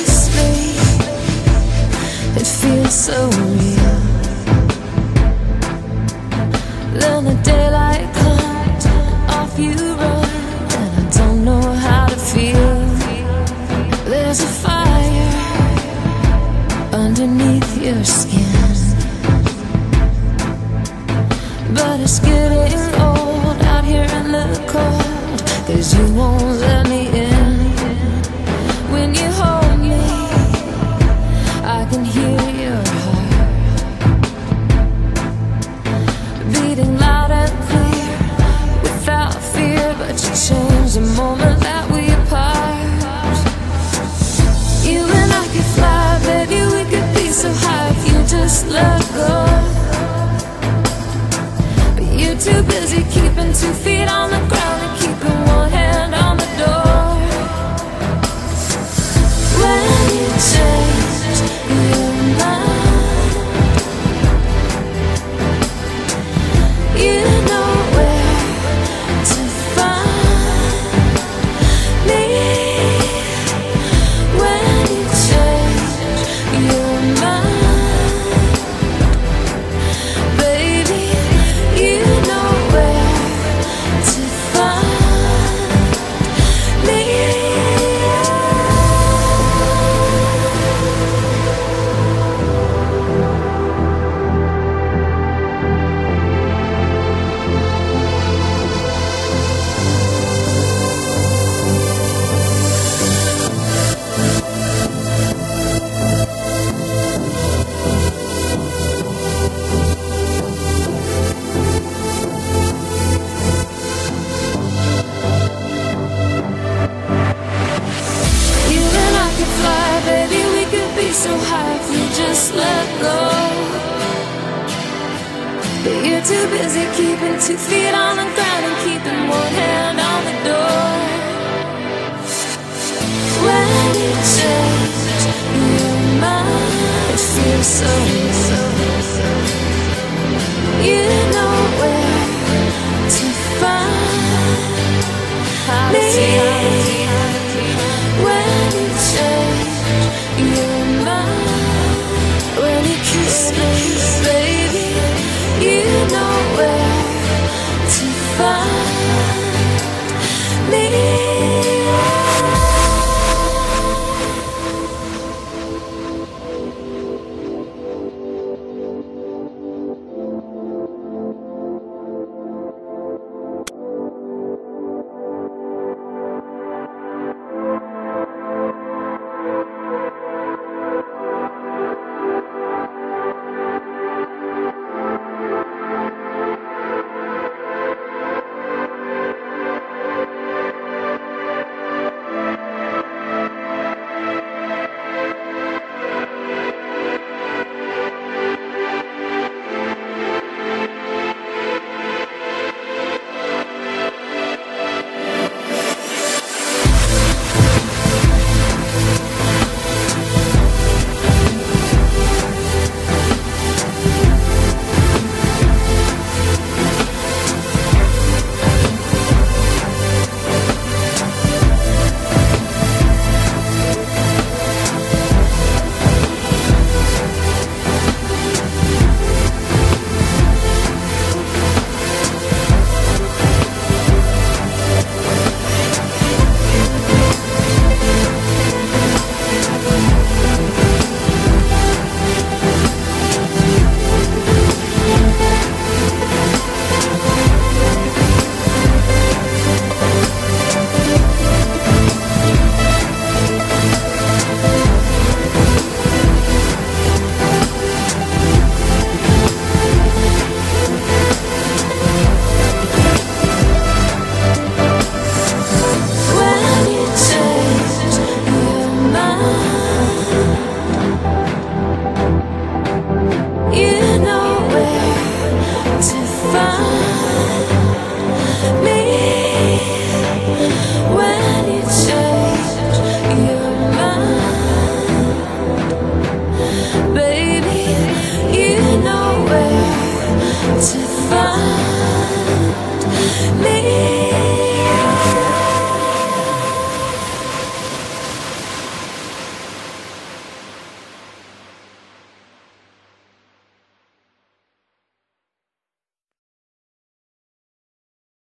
kiss me, it feels so real. Then the daylight comes and off you run, and I don't know how to feel. There's a fire underneath your skin, but it's getting old out here in the cold, 'cause you won't let me in. When you hold me, I can hear your heart beating loud and clear, without fear. But you change the moment that we apart. You and I could fly, baby, we could be so high if you just let go. But you're too busy keeping 2 feet on the ground and keeping one hand on the door. When you change your mind, you know where to find me. When you change your mind, baby, you know where to find me. You and I could fly, baby, we could be so high if we just let go. But you're too busy keeping 2 feet on the ground and keeping one hand on the door. When you change your mind, it feels so real. You know where to find me. When you change your mind, when you kiss me, baby, you know where to find me. to find me.